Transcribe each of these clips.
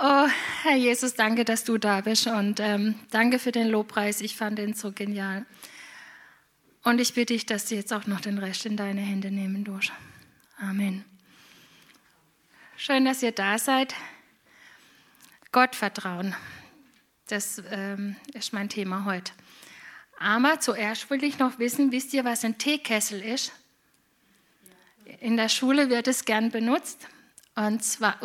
Oh, Herr Jesus, danke, dass du da bist und danke für den Lobpreis. Ich fand den so genial. Und ich bitte dich, dass du jetzt auch noch den Rest in deine Hände nehmen durst. Amen. Schön, dass ihr da seid. Gott vertrauen. Das ist mein Thema heute. Aber zuerst will ich noch wissen, wisst ihr, was ein Teekessel ist? In der Schule wird es gern benutzt. Und zwar,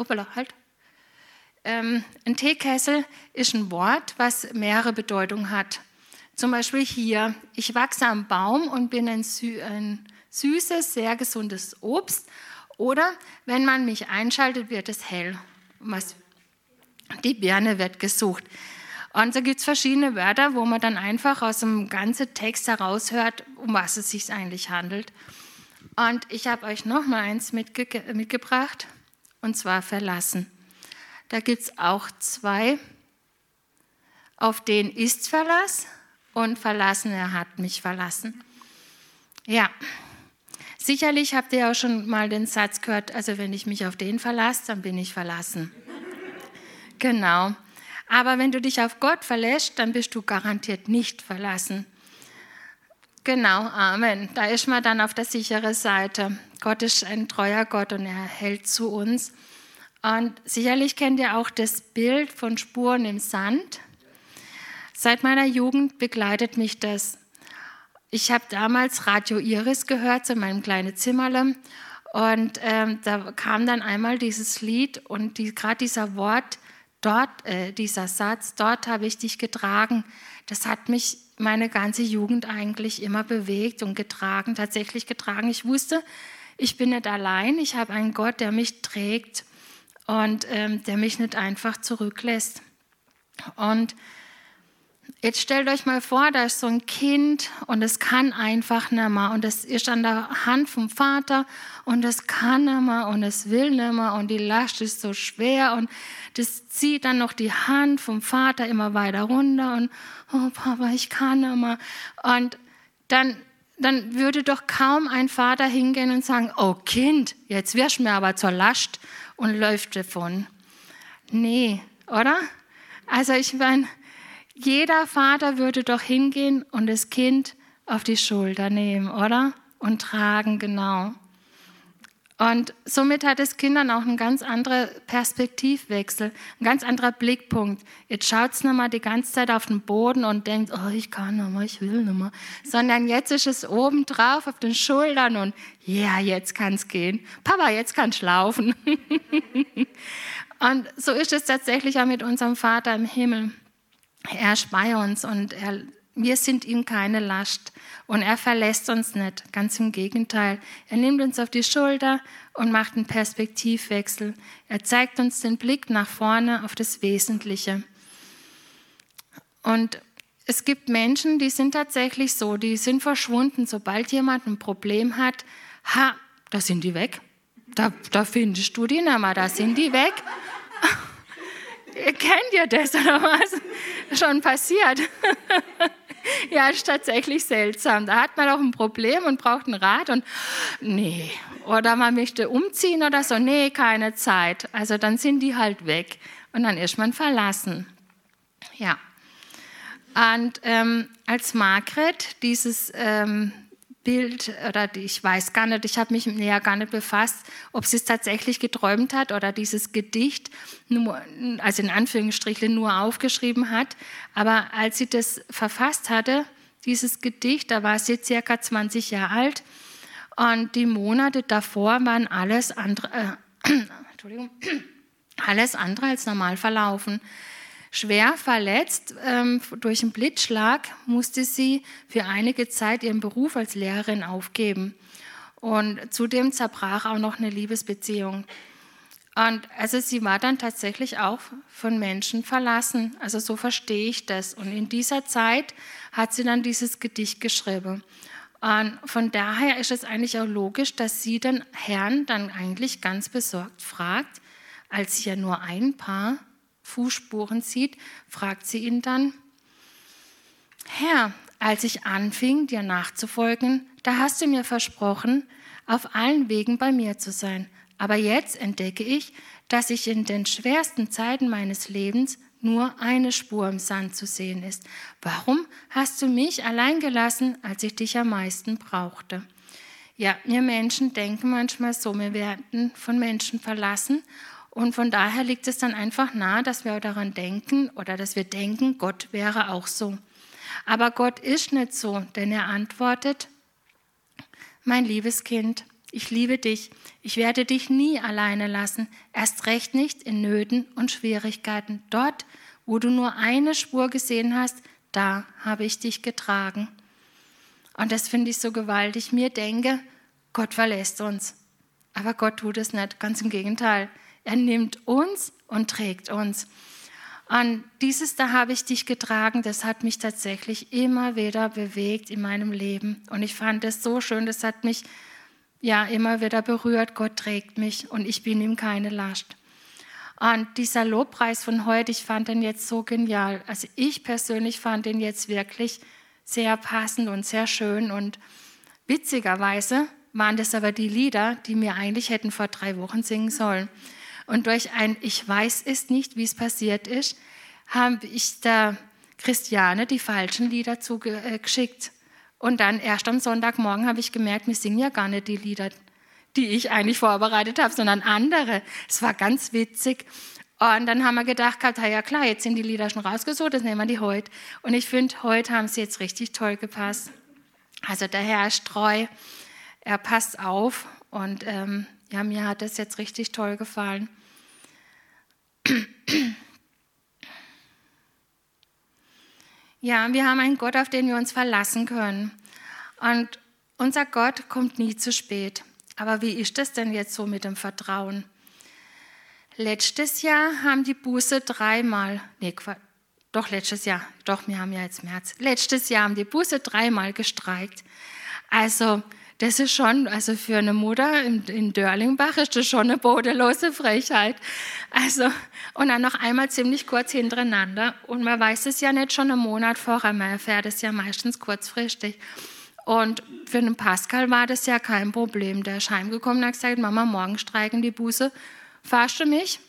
ein Teekessel ist ein Wort, was mehrere Bedeutungen hat. Zum Beispiel hier, ich wachse am Baum und bin ein süßes, sehr gesundes Obst. Oder wenn man mich einschaltet, wird es hell. Die Birne wird gesucht. Und so gibt es verschiedene Wörter, wo man dann einfach aus dem ganzen Text heraushört, um was es sich eigentlich handelt. Und ich habe euch noch mal eins mitgebracht, und zwar verlassen. Da gibt es auch zwei. Auf den ist Verlass und verlassen, er hat mich verlassen. Ja, sicherlich habt ihr auch schon mal den Satz gehört, also wenn ich mich auf den verlasse, dann bin ich verlassen. Genau. Aber wenn du dich auf Gott verlässt, dann bist du garantiert nicht verlassen. Genau, Amen. Da ist man dann auf der sicheren Seite. Gott ist ein treuer Gott und er hält zu uns. Und sicherlich kennt ihr auch das Bild von Spuren im Sand. Seit meiner Jugend begleitet mich das. Ich habe damals Radio Iris gehört zu meinem kleinen Zimmerle. Und da kam dann einmal dieses Lied und gerade dieser Wort, dieser Satz, dort habe ich dich getragen, das hat mich meine ganze Jugend eigentlich immer bewegt und getragen, tatsächlich getragen. Ich wusste, ich bin nicht allein, ich habe einen Gott, der mich trägt und der mich nicht einfach zurücklässt. Und jetzt stellt euch mal vor, da ist so ein Kind und es kann einfach nicht mehr und es ist an der Hand vom Vater und es kann nicht mehr und es will nicht mehr und die Last ist so schwer und das zieht dann noch die Hand vom Vater immer weiter runter und oh Papa, ich kann nicht mehr. Und dann würde doch kaum ein Vater hingehen und sagen, oh Kind, jetzt wirst du mir aber zur Last und läuft davon. Nee, oder? Also ich meine, jeder Vater würde doch hingehen und das Kind auf die Schulter nehmen, oder? Und tragen, genau. Und somit hat das Kind dann auch einen ganz anderen Perspektivwechsel, ein ganz anderer Blickpunkt. Jetzt schaut es nicht mehr die ganze Zeit auf den Boden und denkt, oh, ich kann nicht mehr, ich will nicht mehr. Sondern jetzt ist es oben drauf auf den Schultern und ja, jetzt kann es gehen. Papa, jetzt kannst du laufen. Und so ist es tatsächlich auch mit unserem Vater im Himmel. Er ist bei uns und wir sind ihm keine Last und er verlässt uns nicht, ganz im Gegenteil. Er nimmt uns auf die Schulter und macht einen Perspektivwechsel. Er zeigt uns den Blick nach vorne auf das Wesentliche. Und es gibt Menschen, die sind tatsächlich so, die sind verschwunden. Sobald jemand ein Problem hat, da sind die weg. Da findest du die nicht mehr, da sind die weg. Kennt ihr das oder was? Schon passiert. Ja, ist tatsächlich seltsam. Da hat man auch ein Problem und braucht einen Rat und nee. Oder man möchte umziehen oder so, nee, keine Zeit. Also dann sind die halt weg und dann ist man verlassen. Ja. Und als Margret dieses Bild, oder ich weiß gar nicht, ich habe mich näher gar nicht befasst, ob sie es tatsächlich geträumt hat oder dieses Gedicht, nur, also in Anführungsstrichen nur aufgeschrieben hat. Aber als sie das verfasst hatte, dieses Gedicht, da war sie circa 20 Jahre alt und die Monate davor waren alles andere als normal verlaufen. Schwer verletzt durch einen Blitzschlag musste sie für einige Zeit ihren Beruf als Lehrerin aufgeben. Und zudem zerbrach auch noch eine Liebesbeziehung. Und also sie war dann tatsächlich auch von Menschen verlassen. Also so verstehe ich das. Und in dieser Zeit hat sie dann dieses Gedicht geschrieben. Und von daher ist es eigentlich auch logisch, dass sie den Herrn dann eigentlich ganz besorgt fragt, als sie ja nur ein paar Fußspuren sieht, fragt sie ihn dann, Herr, als ich anfing, dir nachzufolgen, da hast du mir versprochen, auf allen Wegen bei mir zu sein. Aber jetzt entdecke ich, dass ich in den schwersten Zeiten meines Lebens nur eine Spur im Sand zu sehen ist. Warum hast du mich allein gelassen, als ich dich am meisten brauchte? Ja, wir Menschen denken manchmal so, wir werden von Menschen verlassen und von daher liegt es dann einfach nahe, dass wir daran denken oder dass wir denken, Gott wäre auch so. Aber Gott ist nicht so, denn er antwortet, mein liebes Kind, ich liebe dich, ich werde dich nie alleine lassen, erst recht nicht in Nöten und Schwierigkeiten. Dort, wo du nur eine Spur gesehen hast, da habe ich dich getragen. Und das finde ich so gewaltig. Mir denke, Gott verlässt uns. Aber Gott tut es nicht, ganz im Gegenteil. Er nimmt uns und trägt uns. Und dieses da habe ich dich getragen, das hat mich tatsächlich immer wieder bewegt in meinem Leben. Und ich fand es so schön, das hat mich ja immer wieder berührt. Gott trägt mich und ich bin ihm keine Last. Und dieser Lobpreis von heute, ich fand den jetzt so genial. Also ich persönlich fand den jetzt wirklich sehr passend und sehr schön. Und witzigerweise waren das aber die Lieder, die mir eigentlich hätten vor 3 Wochen singen sollen. Und durch ein Ich weiß es nicht, wie es passiert ist, habe ich der Christiane die falschen Lieder zugeschickt. Und dann erst am Sonntagmorgen habe ich gemerkt, wir singen ja gar nicht die Lieder, die ich eigentlich vorbereitet habe, sondern andere. Es war ganz witzig. Und dann haben wir gedacht, ja klar, jetzt sind die Lieder schon rausgesucht, das nehmen wir die heute. Und ich finde, heute haben sie jetzt richtig toll gepasst. Also der Herr ist treu, er passt auf und ja, mir hat das jetzt richtig toll gefallen. Ja, wir haben einen Gott, auf den wir uns verlassen können. Und unser Gott kommt nie zu spät. Aber wie ist das denn jetzt so mit dem Vertrauen? Letztes Jahr haben die Buße wir haben ja jetzt März. Letztes Jahr haben die Buße 3-mal gestreikt. Also das ist schon, also für eine Mutter in Dörlingbach ist das schon eine bodenlose Frechheit. Also, und dann noch einmal ziemlich kurz hintereinander. Und man weiß es ja nicht schon einen Monat vorher, man erfährt es ja meistens kurzfristig. Und für den Pascal war das ja kein Problem. Der ist heimgekommen und hat gesagt, Mama, morgen streiken die Buße. Fahrst du mich?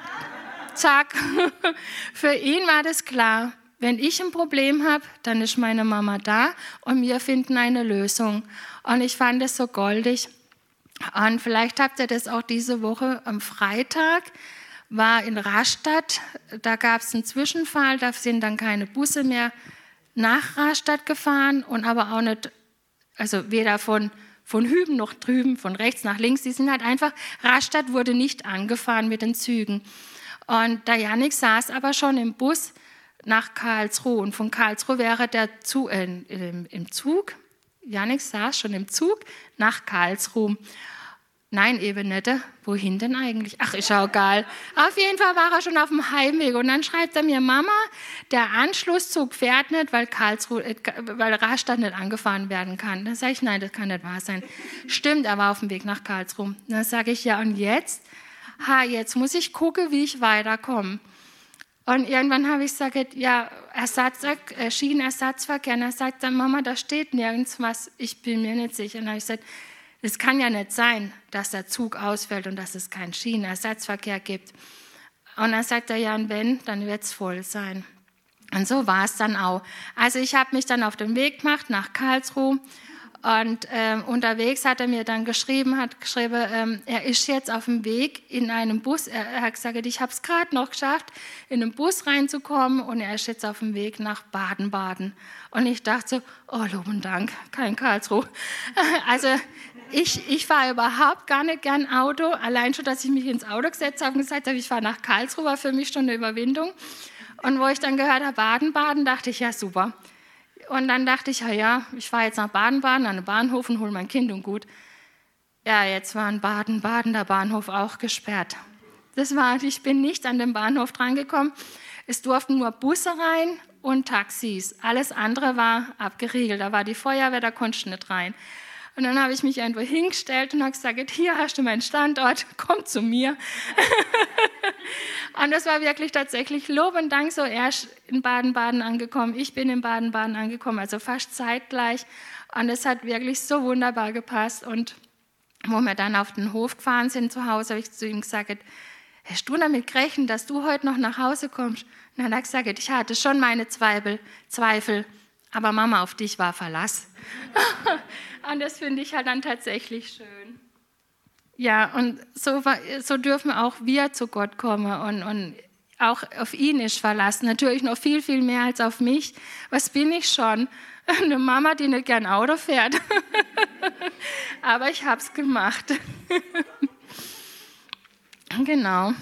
Zack. Für ihn war das klar. Wenn ich ein Problem habe, dann ist meine Mama da und wir finden eine Lösung. Und ich fand das so goldig. Und vielleicht habt ihr das auch diese Woche am Freitag, war in Rastatt, da gab es einen Zwischenfall, da sind dann keine Busse mehr nach Rastatt gefahren und aber auch nicht, also weder von hüben noch drüben, von rechts nach links, die sind halt einfach, Rastatt wurde nicht angefahren mit den Zügen. Und der Jannik saß aber schon im Bus nach Karlsruhe und von Karlsruhe wäre der Zug, im Zug, Jannik saß schon im Zug nach Karlsruhe. Nein, eben nicht. Wohin denn eigentlich? Ach, ist auch egal. Auf jeden Fall war er schon auf dem Heimweg und dann schreibt er mir, Mama, der Anschlusszug fährt nicht, weil Rastatt nicht angefahren werden kann. Dann sage ich, nein, das kann nicht wahr sein. Stimmt, er war auf dem Weg nach Karlsruhe. Dann sage ich, ja und jetzt? Jetzt muss ich gucken, wie ich weiterkomme. Und irgendwann habe ich gesagt, ja, Schienenersatzverkehr. Und er sagt dann, Mama, da steht nirgends was, ich bin mir nicht sicher. Und dann habe ich gesagt, es kann ja nicht sein, dass der Zug ausfällt und dass es keinen Schienenersatzverkehr gibt. Und dann sagt er, ja, und wenn, dann wird es voll sein. Und so war es dann auch. Also ich habe mich dann auf den Weg gemacht nach Karlsruhe und unterwegs hat er mir dann geschrieben, er ist jetzt auf dem Weg in einem Bus. Er hat gesagt, ich habe es gerade noch geschafft, in einen Bus reinzukommen und er ist jetzt auf dem Weg nach Baden-Baden. Und ich dachte so, oh, Lob und Dank, kein Karlsruhe. Also ich fahre überhaupt gar nicht gern Auto. Allein schon, dass ich mich ins Auto gesetzt habe und gesagt habe, ich fahre nach Karlsruhe, war für mich schon eine Überwindung. Und wo ich dann gehört habe, Baden-Baden, dachte ich, ja super. Und dann dachte ich, ja, ich fahre jetzt nach Baden-Baden an den Bahnhof und hole mein Kind und gut. Ja, jetzt war in Baden-Baden der Bahnhof auch gesperrt. Ich bin nicht an den Bahnhof drangekommen. Es durften nur Busse rein und Taxis. Alles andere war abgeriegelt. Da war die Feuerwehr, da konntest du nicht rein. Und dann habe ich mich irgendwo hingestellt und habe gesagt, hier hast du meinen Standort, komm zu mir. Und das war wirklich tatsächlich Lob und Dank, so er ist in Baden-Baden angekommen, ich bin in Baden-Baden angekommen, also fast zeitgleich. Und es hat wirklich so wunderbar gepasst. Und wo wir dann auf den Hof gefahren sind zu Hause, habe ich zu ihm gesagt, hast du damit gerechnet, dass du heute noch nach Hause kommst? Und dann hat er gesagt, ich hatte schon meine Zweifel, aber Mama, auf dich war Verlass. Und das finde ich halt dann tatsächlich schön. Ja, und so dürfen auch wir zu Gott kommen und auch auf ihn ist Verlass. Natürlich noch viel, viel mehr als auf mich. Was bin ich schon? Eine Mama, die nicht gern Auto fährt. Aber ich habe es gemacht. Genau.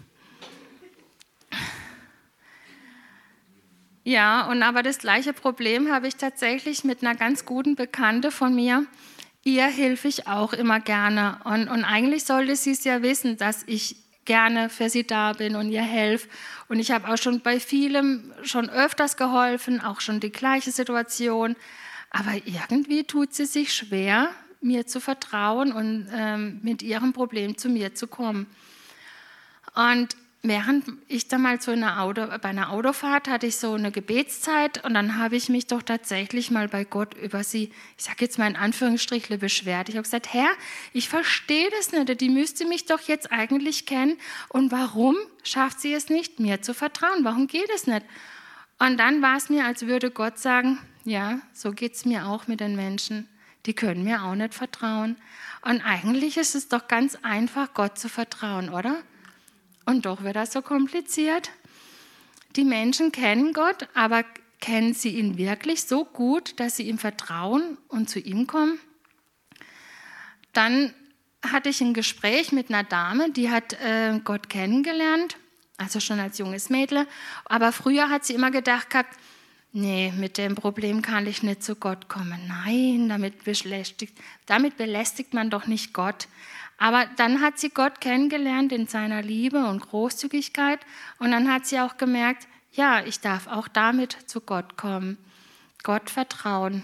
Ja, und aber das gleiche Problem habe ich tatsächlich mit einer ganz guten Bekannte von mir. Ihr helfe ich auch immer gerne. Und eigentlich sollte sie es ja wissen, dass ich gerne für sie da bin und ihr helfe. Und ich habe auch schon bei vielem schon öfters geholfen, auch schon die gleiche Situation. Aber irgendwie tut sie sich schwer, mir zu vertrauen und mit ihrem Problem zu mir zu kommen. Und während ich dann mal bei einer Autofahrt hatte ich so eine Gebetszeit und dann habe ich mich doch tatsächlich mal bei Gott über sie, ich sage jetzt mal in Anführungsstrichen, beschwert. Ich habe gesagt, Herr, ich verstehe das nicht, die müsste mich doch jetzt eigentlich kennen und warum schafft sie es nicht, mir zu vertrauen? Warum geht es nicht? Und dann war es mir, als würde Gott sagen, ja, so geht es mir auch mit den Menschen, die können mir auch nicht vertrauen. Und eigentlich ist es doch ganz einfach, Gott zu vertrauen, oder? Und doch wird das so kompliziert. Die Menschen kennen Gott, aber kennen sie ihn wirklich so gut, dass sie ihm vertrauen und zu ihm kommen? Dann hatte ich ein Gespräch mit einer Dame, die hat Gott kennengelernt, also schon als junges Mädel. Aber früher hat sie immer gedacht gehabt, nee, mit dem Problem kann ich nicht zu Gott kommen. Nein, damit belästigt man doch nicht Gott. Aber dann hat sie Gott kennengelernt in seiner Liebe und Großzügigkeit und dann hat sie auch gemerkt, ja, ich darf auch damit zu Gott kommen, Gott vertrauen.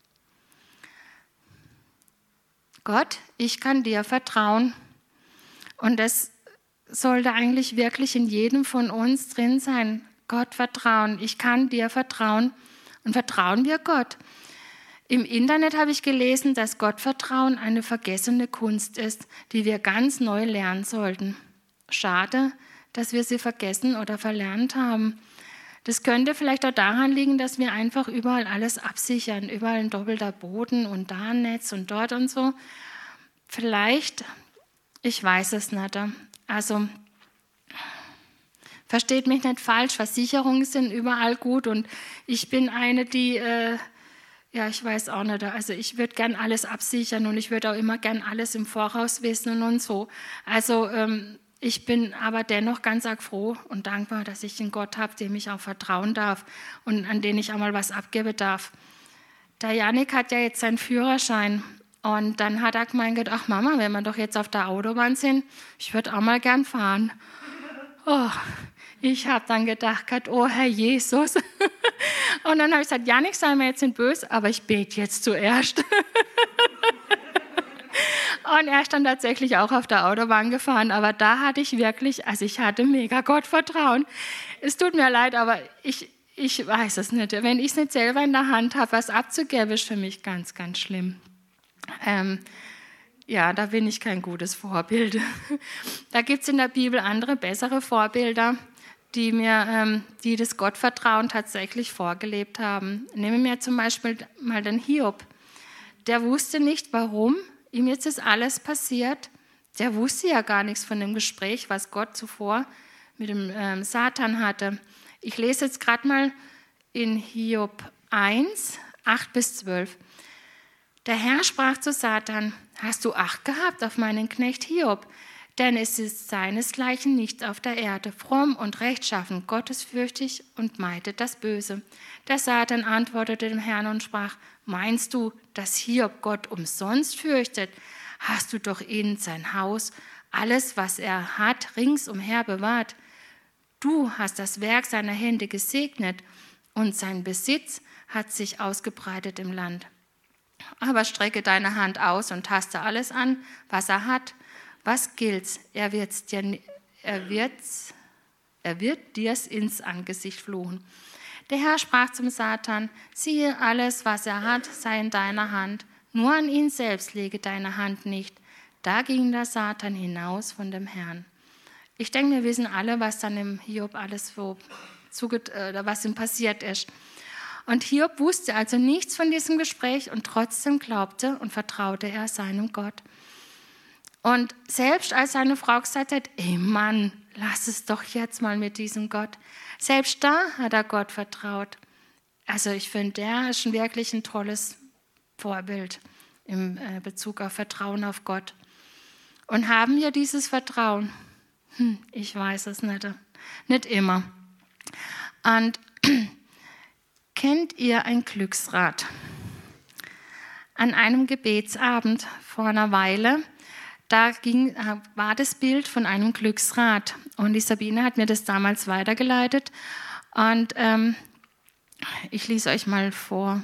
Gott, ich kann dir vertrauen. Und das sollte eigentlich wirklich in jedem von uns drin sein. Gott vertrauen, ich kann dir vertrauen. Und vertrauen wir Gott? Im Internet habe ich gelesen, dass Gottvertrauen eine vergessene Kunst ist, die wir ganz neu lernen sollten. Schade, dass wir sie vergessen oder verlernt haben. Das könnte vielleicht auch daran liegen, dass wir einfach überall alles absichern, überall ein doppelter Boden und da ein Netz und dort und so. Vielleicht, ich weiß es nicht. Also, versteht mich nicht falsch, Versicherungen sind überall gut und ich bin eine, die... Ja, ich weiß auch nicht. Also ich würde gern alles absichern und ich würde auch immer gern alles im Voraus wissen und so. Also ich bin aber dennoch ganz arg froh und dankbar, dass ich einen Gott habe, dem ich auch vertrauen darf und an den ich auch mal was abgeben darf. Der Janik hat ja jetzt seinen Führerschein und dann hat er gemeint, ach Mama, wenn wir doch jetzt auf der Autobahn sind, ich würde auch mal gern fahren. Oh, ich habe dann gedacht, oh Herr Jesus. Und dann habe ich gesagt, Janik, sei mir jetzt nicht böse, aber ich bete jetzt zuerst. Und er ist dann tatsächlich auch auf der Autobahn gefahren, aber da hatte ich wirklich, also ich hatte mega Gottvertrauen. Es tut mir leid, aber ich weiß es nicht. Wenn ich es nicht selber in der Hand habe, was abzugeben, ist für mich ganz, ganz schlimm. Ja, da bin ich kein gutes Vorbild. Da gibt es in der Bibel andere, bessere Vorbilder, die das Gottvertrauen tatsächlich vorgelebt haben. Nehmen wir zum Beispiel mal den Hiob. Der wusste nicht, warum ihm jetzt das alles passiert. Der wusste ja gar nichts von dem Gespräch, was Gott zuvor mit dem Satan hatte. Ich lese jetzt gerade mal in Hiob 1, 8-12. Der Herr sprach zu Satan, hast du Acht gehabt auf meinen Knecht Hiob? Denn es ist seinesgleichen nicht auf der Erde, fromm und rechtschaffen, gottesfürchtig und meidet das Böse. Der Satan antwortete dem Herrn und sprach, meinst du, dass Hiob Gott umsonst fürchtet? Hast du doch ihn, sein Haus, alles, was er hat, ringsumher bewahrt. Du hast das Werk seiner Hände gesegnet und sein Besitz hat sich ausgebreitet im Land. Aber strecke deine Hand aus und taste alles an, was er hat. Was gilt's? Er wird dir's ins Angesicht fluchen. Der Herr sprach zum Satan, siehe, alles, was er hat, sei in deiner Hand. Nur an ihn selbst lege deine Hand nicht, Da ging der Satan hinaus von dem Herrn. Ich denke, wir wissen alle, was dann im Hiob alles was ihm passiert ist. Und Hiob wusste also nichts von diesem Gespräch und trotzdem glaubte und vertraute er seinem Gott. Und selbst als seine Frau gesagt hat, ey Mann, lass es doch jetzt mal mit diesem Gott. Selbst da hat er Gott vertraut. Also ich finde, der ist wirklich ein tolles Vorbild im Bezug auf Vertrauen auf Gott. Und haben wir dieses Vertrauen? Ich weiß es nicht. Nicht immer. Und kennt ihr ein Glücksrad? An einem Gebetsabend vor einer Weile, war das Bild von einem Glücksrad. Und die Sabine hat mir das damals weitergeleitet. Und ich lese euch mal vor.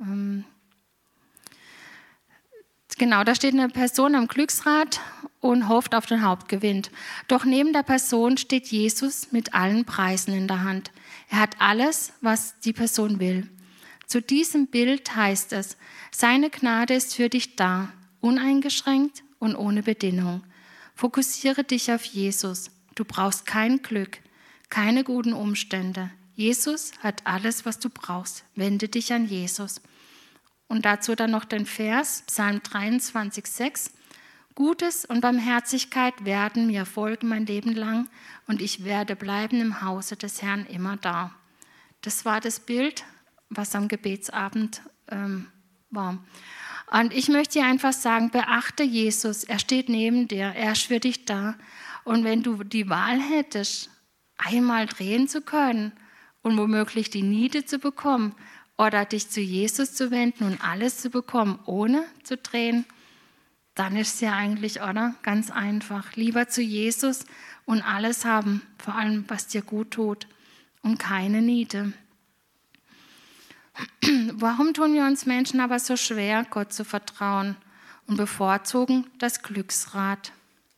Genau, da steht eine Person am Glücksrad und hofft auf den Hauptgewinn. Doch neben der Person steht Jesus mit allen Preisen in der Hand. Er hat alles, was die Person will. Zu diesem Bild heißt es, seine Gnade ist für dich da, uneingeschränkt und ohne Bedingung. Fokussiere dich auf Jesus. Du brauchst kein Glück, keine guten Umstände. Jesus hat alles, was du brauchst. Wende dich an Jesus. Und dazu dann noch den Vers, Psalm 23,6. Gutes und Barmherzigkeit werden mir folgen mein Leben lang und ich werde bleiben im Hause des Herrn immer da. Das war das Bild, was am Gebetsabend war. Und ich möchte dir einfach sagen, beachte Jesus, er steht neben dir, er ist für dich da. Und wenn du die Wahl hättest, einmal drehen zu können und womöglich die Niete zu bekommen oder dich zu Jesus zu wenden und alles zu bekommen, ohne zu drehen, dann ist es ja eigentlich, oder? Ganz einfach. Lieber zu Jesus und alles haben, vor allem was dir gut tut und keine Niete. Warum tun wir uns Menschen aber so schwer, Gott zu vertrauen und bevorzugen das Glücksrad?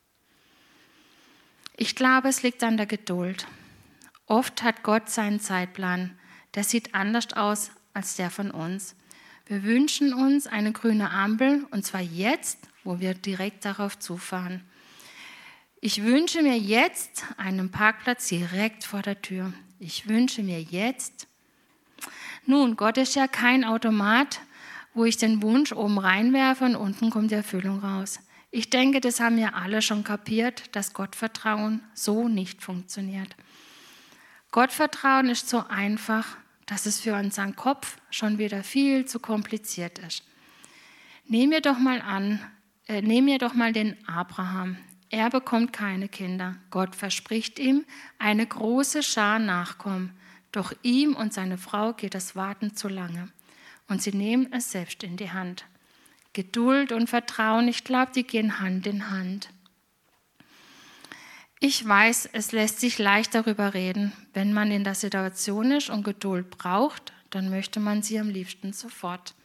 Ich glaube, es liegt an der Geduld. Oft hat Gott seinen Zeitplan. Der sieht anders aus als der von uns. Wir wünschen uns eine grüne Ampel, und zwar jetzt, wo wir direkt darauf zufahren. Ich wünsche mir jetzt einen Parkplatz direkt vor der Tür. Ich wünsche mir jetzt. Nun, Gott ist ja kein Automat, wo ich den Wunsch oben reinwerfe und unten kommt die Erfüllung raus. Ich denke, das haben wir alle schon kapiert, dass Gottvertrauen so nicht funktioniert. Gottvertrauen ist so einfach, dass es für unseren Kopf schon wieder viel zu kompliziert ist. Nehmen wir doch mal den Abraham. Er bekommt keine Kinder. Gott verspricht ihm eine große Schar Nachkommen. Doch ihm und seine Frau geht das Warten zu lange. Und sie nehmen es selbst in die Hand. Geduld und Vertrauen, ich glaube, die gehen Hand in Hand. Ich weiß, es lässt sich leicht darüber reden. Wenn man in der Situation ist und Geduld braucht, dann möchte man sie am liebsten sofort.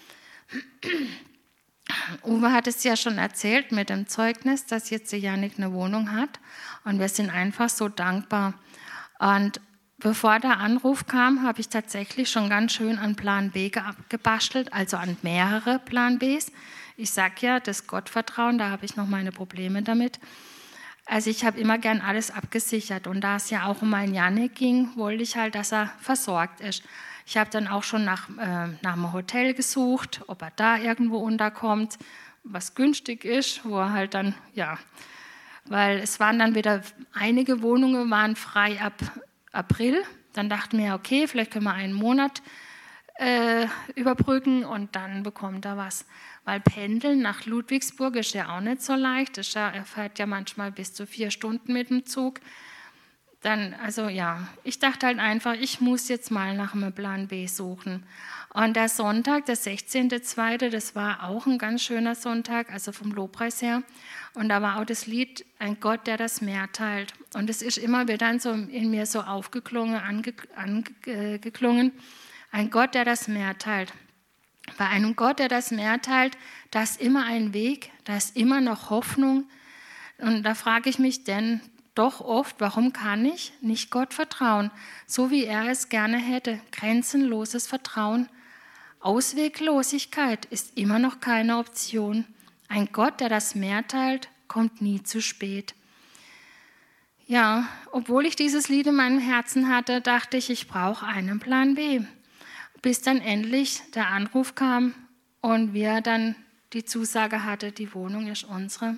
Uwe hat es ja schon erzählt mit dem Zeugnis, dass jetzt die Jannik eine Wohnung hat. Und wir sind einfach so dankbar. Und bevor der Anruf kam, habe ich tatsächlich schon ganz schön an Plan B gebastelt, also an mehrere Plan Bs. Ich sage ja, das Gottvertrauen, da habe ich noch meine Probleme damit. Also ich habe immer gern alles abgesichert und da es ja auch um meinen Jannik ging, wollte ich halt, dass er versorgt ist. Ich habe dann auch schon nach einem Hotel gesucht, ob er da irgendwo unterkommt, was günstig ist, wo er halt dann, ja, weil es waren dann wieder, einige Wohnungen waren frei ab April. Dann dachten wir, okay, vielleicht können wir einen Monat überbrücken und dann bekommt er was. Weil Pendeln nach Ludwigsburg ist ja auch nicht so leicht. Er fährt ja manchmal bis zu 4 Stunden mit dem Zug. Dann, also ja, ich dachte halt einfach, ich muss jetzt mal nach einem Plan B suchen. Und der Sonntag, der 16.02., das war auch ein ganz schöner Sonntag, also vom Lobpreis her. Und da war auch das Lied, ein Gott, der das Meer teilt. Und es ist immer wieder so in mir so aufgeklungen, angeklungen, ein Gott, der das Meer teilt. Bei einem Gott, der das Meer teilt, da ist immer ein Weg, da ist immer noch Hoffnung. Und da frage ich mich denn doch oft, warum kann ich nicht Gott vertrauen, so wie er es gerne hätte, grenzenloses Vertrauen. Ausweglosigkeit ist immer noch keine Option. Ein Gott, der das Meer teilt, kommt nie zu spät. Ja, obwohl ich dieses Lied in meinem Herzen hatte, dachte ich, ich brauche einen Plan B. Bis dann endlich der Anruf kam und wir dann die Zusage hatte, die Wohnung ist unsere.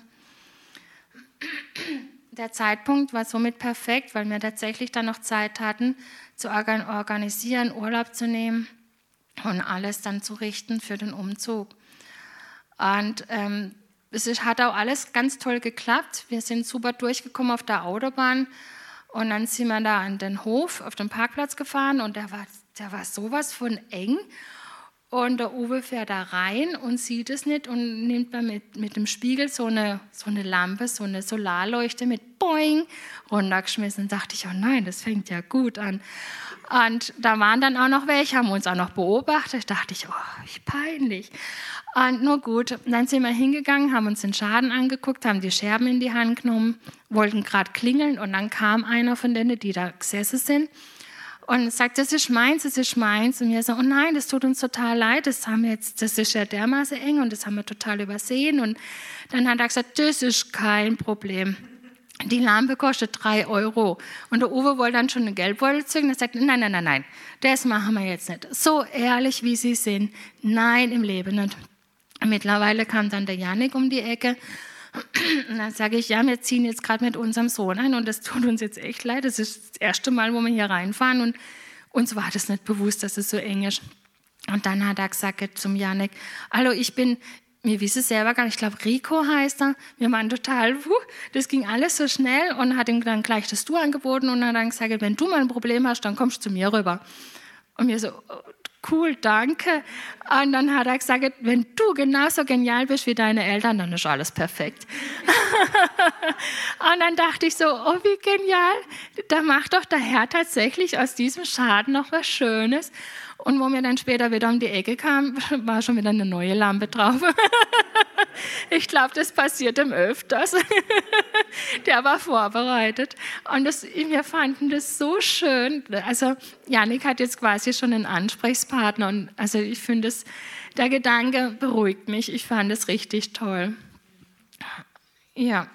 Der Zeitpunkt war somit perfekt, weil wir tatsächlich dann noch Zeit hatten, zu organisieren, Urlaub zu nehmen und alles dann zu richten für den Umzug. Und hat auch alles ganz toll geklappt. Wir sind super durchgekommen auf der Autobahn und dann sind wir da an den Hof, auf den Parkplatz gefahren und der war sowas von eng. Und der Uwe fährt da rein und sieht es nicht und nimmt dann mit dem Spiegel so eine Lampe, so eine Solarleuchte mit Boing runtergeschmissen. Und dachte ich, oh nein, das fängt ja gut an. Und da waren dann auch noch welche, haben uns auch noch beobachtet. Da dachte ich, oh, wie peinlich. Und nur gut, dann sind wir hingegangen, haben uns den Schaden angeguckt, haben die Scherben in die Hand genommen, wollten gerade klingeln und dann kam einer von denen, die da gesessen sind und sagt, das ist meins, das ist meins. Und wir so, oh nein, das tut uns total leid, das ist ja dermaßen eng und das haben wir total übersehen. Und dann hat er gesagt, das ist kein Problem. Die Lampe kostet 3 €. Und der Uwe wollte dann schon einen Geldbeutel zücken. Er sagt, nein, das machen wir jetzt nicht. So ehrlich, wie Sie sind, nein, im Leben nicht. Mittlerweile kam dann der Jannik um die Ecke. Und dann sage ich, ja, wir ziehen jetzt gerade mit unserem Sohn ein und das tut uns jetzt echt leid. Das ist das erste Mal, wo wir hier reinfahren und uns war das nicht bewusst, dass es so eng ist. Und dann hat er gesagt zum Jannik, hallo, wir wissen selber gar nicht, ich glaube Rico heißt er, wir waren total, das ging alles so schnell und hat ihm dann gleich das Du angeboten und hat dann gesagt, wenn du mal ein Problem hast, dann kommst du zu mir rüber. Und wir so, cool, danke. Und dann hat er gesagt, wenn du genauso genial bist wie deine Eltern, dann ist alles perfekt. Und dann dachte ich so, oh, wie genial. Da macht doch der Herr tatsächlich aus diesem Schaden noch was Schönes. Und wo wir dann später wieder um die Ecke kamen, war schon wieder eine neue Lampe drauf. Ich glaube, das passiert ihm öfters. Der war vorbereitet. Und wir fanden das so schön. Also Jannik hat jetzt quasi schon einen Ansprechpartner. Und also ich finde, der Gedanke beruhigt mich. Ich fand es richtig toll. Ja.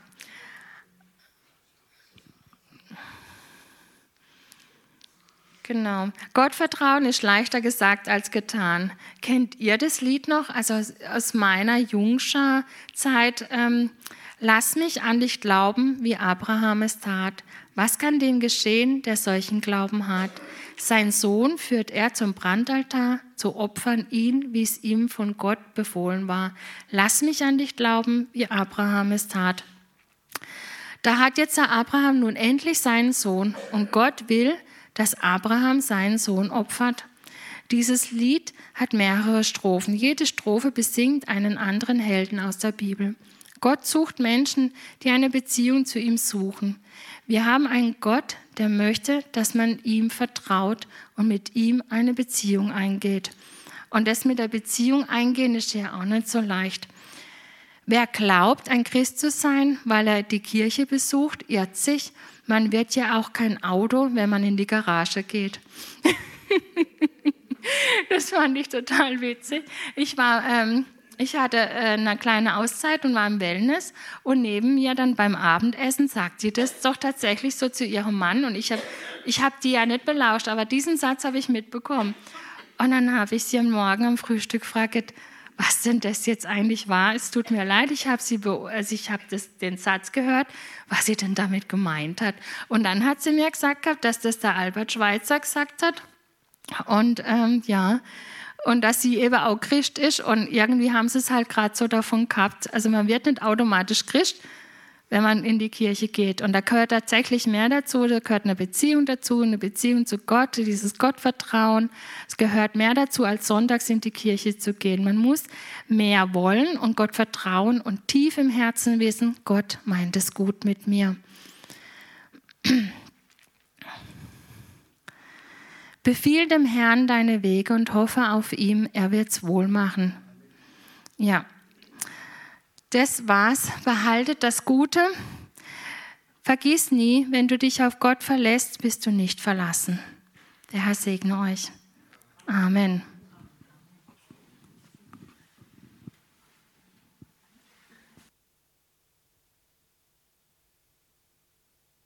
Genau. Gottvertrauen ist leichter gesagt als getan. Kennt ihr das Lied noch? Also aus meiner Jungschar-Zeit. Lass mich an dich glauben, wie Abraham es tat. Was kann dem geschehen, der solchen Glauben hat? Sein Sohn führt er zum Brandaltar, zu opfern ihn, wie es ihm von Gott befohlen war. Lass mich an dich glauben, wie Abraham es tat. Da hat jetzt der Abraham nun endlich seinen Sohn und Gott will, dass Abraham seinen Sohn opfert. Dieses Lied hat mehrere Strophen. Jede Strophe besingt einen anderen Helden aus der Bibel. Gott sucht Menschen, die eine Beziehung zu ihm suchen. Wir haben einen Gott, der möchte, dass man ihm vertraut und mit ihm eine Beziehung eingeht. Und das mit der Beziehung eingehen ist ja auch nicht so leicht. Wer glaubt, ein Christ zu sein, weil er die Kirche besucht, irrt sich. Man wird ja auch kein Auto, wenn man in die Garage geht. Das fand ich total witzig. Ich hatte eine kleine Auszeit und war im Wellness und neben mir dann beim Abendessen sagt sie das doch tatsächlich so zu ihrem Mann und ich hab die ja nicht belauscht, aber diesen Satz habe ich mitbekommen. Und dann habe ich sie am Morgen am Frühstück gefragt, was denn das jetzt eigentlich war. Es tut mir leid, ich habe den Satz gehört, was sie denn damit gemeint hat. Und dann hat sie mir gesagt, dass das der Albert Schweitzer gesagt hat. Und und dass sie eben auch Christ ist. Und irgendwie haben sie es halt gerade so davon gehabt. Also man wird nicht automatisch Christ, wenn man in die Kirche geht. Und da gehört tatsächlich mehr dazu. Da gehört eine Beziehung dazu, eine Beziehung zu Gott, dieses Gottvertrauen. Es gehört mehr dazu, als sonntags in die Kirche zu gehen. Man muss mehr wollen und Gott vertrauen und tief im Herzen wissen, Gott meint es gut mit mir. Befiehl dem Herrn deine Wege und hoffe auf ihn, er wird's wohl machen. Ja. Das war's. Behaltet das Gute. Vergiss nie, wenn du dich auf Gott verlässt, bist du nicht verlassen. Der Herr segne euch. Amen.